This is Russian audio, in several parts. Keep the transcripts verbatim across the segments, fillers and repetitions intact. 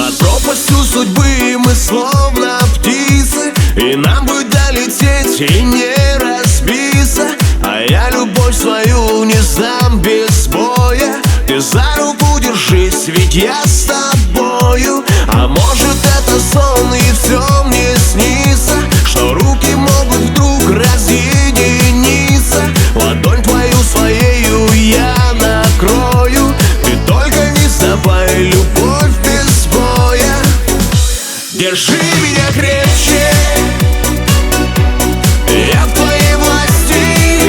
Над пропастью судьбы мы словно птицы, и нам бы долететь и не разбиться. А я любовь свою не сдам без боя. Ты за руку держись, ведь я с тобою. А может это сон и все мне снится, что руки могут вдруг разъединиться. Ладонь твою своею я накрою. Ты только не сдавай, любовь без боя. Держи меня крепче, я в твоей власти,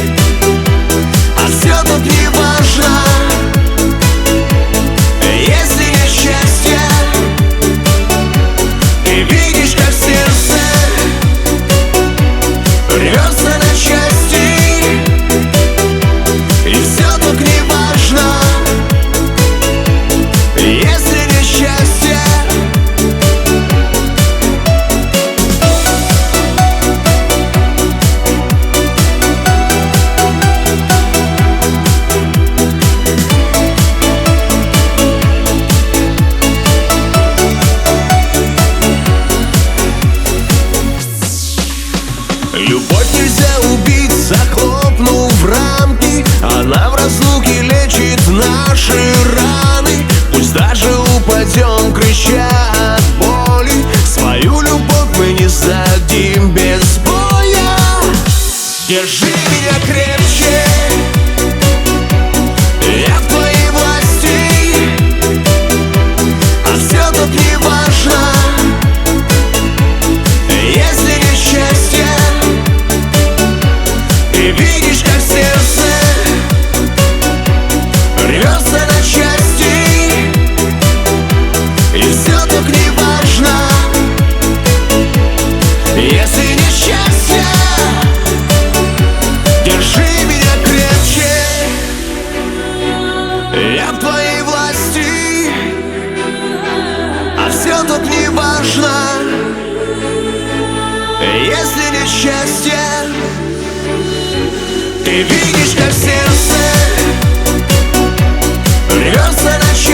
а все тут не важно. Если нет счастья, ты видишь, как сердце рвется на части, и все тут не важно. Если нет счастья, любовь нельзя убить, захлопнув рамки. Она в разлуке лечит наши раны. Пусть даже упадем, крича от боли, свою любовь мы не сдадим без боя. Держи меня крепче, я в твоей власти, а все тут не важно. Если нет счастья, ты видишь, как сердце рвется на части, и все так не важно. Если нет счастья, держи меня крепче, я в твоей власти, а все тут не важно. Если нет счастья, ты видишь, как сердце рвется на части.